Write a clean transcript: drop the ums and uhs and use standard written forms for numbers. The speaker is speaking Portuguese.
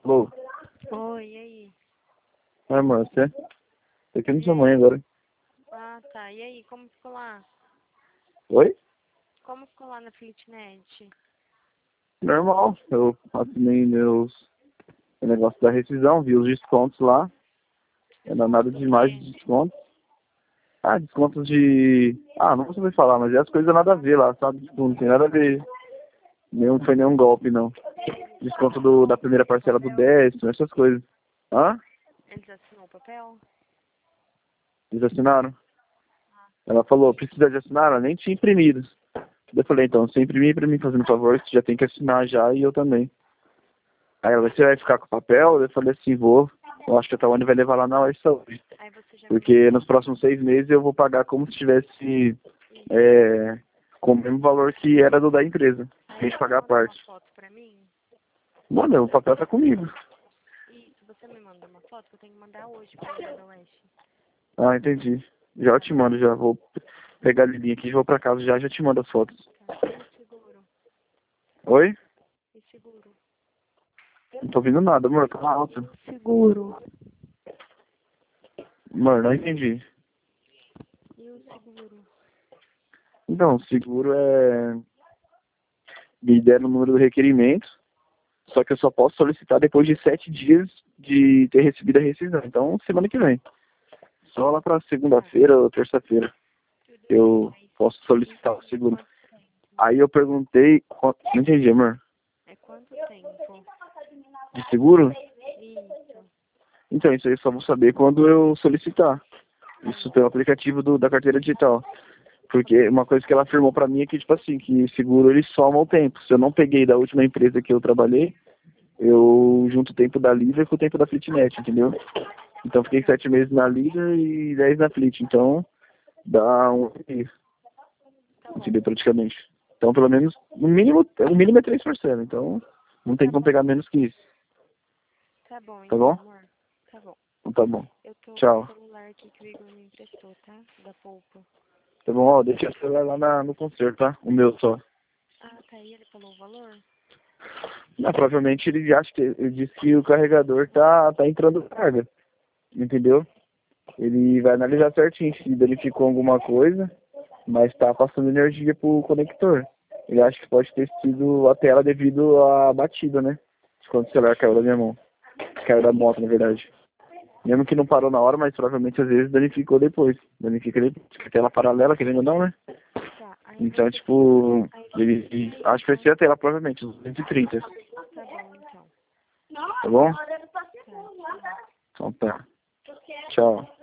Alô? Oi, e aí? Ai, amor, você? Tô aqui na sua mãe agora. Ah, tá. E aí, como ficou lá? Oi? Como ficou lá na Flitnet? Normal. Eu assinei meu negócio da rescisão, vi os descontos lá. Não dá nada demais de Quê? desconto. Ah, descontos de... Ah, não vou saber falar, mas é as coisas nada a ver lá, sabe? Tipo, não tem nada a ver. Foi nenhum golpe, não. Desconto da primeira parcela do 10º, essas coisas. Hã? Eles assinou o papel? Eles assinaram? Ela falou, precisa de assinar? Ela nem tinha imprimido. Eu falei, então, você imprimir pra mim, fazendo favor, você já tem que assinar já e eu também. Aí ela, você vai ficar com o papel? Eu falei assim, vou. Eu acho que a Tawane vai levar lá na hora de saúde. Aí você já me Porque mandou nos próximos 6 meses eu vou pagar como se tivesse com o mesmo valor que era do da empresa. Tem que Aí pagar a você mandou uma parte. foto pra mim? Mano, o papel tá comigo. Isso, você me manda uma foto que eu tenho que mandar hoje pra ele da Oeste. Ah, entendi. Já eu te mando, já vou pegar a Lilinha aqui, vou pra casa já te mando as fotos. Tá. E o seguro? Oi? E seguro? Não tô ouvindo nada, amor, tá alto. Seguro. Amor, não entendi. E o seguro? Então, seguro me deram o número do requerimento, só que eu só posso solicitar depois de 7 dias de ter recebido a rescisão. Então, semana que vem. Só lá pra segunda-feira ou terça-feira eu posso solicitar o seguro. Quanto tempo? Aí eu perguntei, não entendi, amor, É quanto tempo? de seguro? Isso. Então, isso aí eu só vou saber quando eu solicitar. Isso pelo aplicativo da carteira digital. Porque uma coisa que ela afirmou pra mim é que, tipo assim, que seguro ele soma o tempo. Se eu não peguei da última empresa que eu trabalhei, eu junto o tempo da Lida com o tempo da Flitnet, entendeu? Então fiquei 7 meses na Lida e 10 na Flit. Então dá um ano e meio, Tá bom. entendeu? Praticamente. Então pelo menos, o mínimo é 3%. Então não tem como pegar menos que isso. Tá bom, Tá então, bom? amor. Tá bom. Então tá bom. Eu tô com o Tchau. celular aqui que o Igor me emprestou, tá? Da polpa. Tá bom, ó, deixa o celular lá no concerto, tá? O meu só. Ah, tá aí, ele falou o valor? Não, provavelmente ele acha que ele disse que o carregador tá entrando carga. Entendeu? Ele vai analisar certinho se danificou alguma coisa, mas tá passando energia pro conector. Ele acha que pode ter sido a tela devido à batida, né? De quando o celular caiu da minha mão. Caiu da moto, na verdade. Mesmo que não parou na hora, mas provavelmente às vezes danificou depois. Danifica depois. Porque a tela paralela, querendo ou não, né? Tá, aí Então, você... tipo, Aí você ele fica aí, acho que vai então. ser a tela, provavelmente, uns 230. Tá bom, então. Tá bom? Tá, tchau. Então tá. Tchau.